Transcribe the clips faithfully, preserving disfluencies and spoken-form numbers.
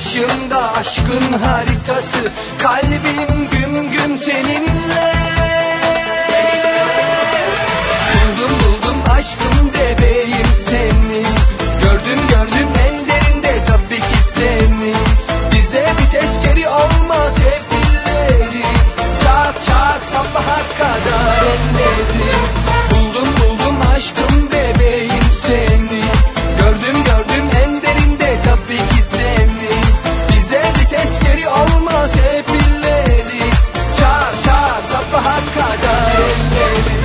karşımda aşkın haritası. Kalbim güm güm seninle. Buldum buldum aşkım bebeğim seni. Gördüm gördüm en derinde tabii ki seni. Bizde vites geri olmaz hep illeri. Çak çak sabaha kadar elleri. Buldum buldum aşkım bebeğim seni. Gördüm gördüm en derinde tabii ki seni. Bizde vites geri olmaz hep illeri. Çak çak sabaha kadar elleri.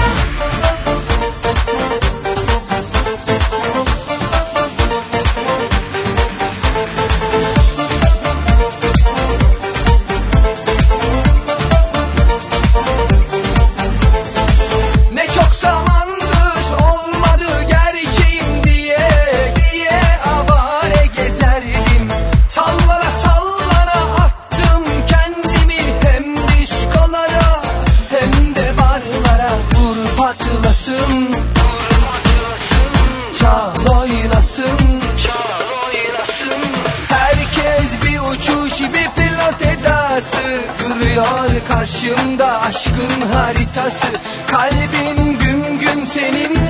Ne çok zamandır olmadı gerçeğim diye diye avare gezerdim. Sallana sallana attım kendimi hem diskolara hem de barlara. Vur patlasın, çal oynasın, herkes bir uçuş bir pilot edası. Duruyor karşımda aşkın haritası. Kalbim güm güm senin.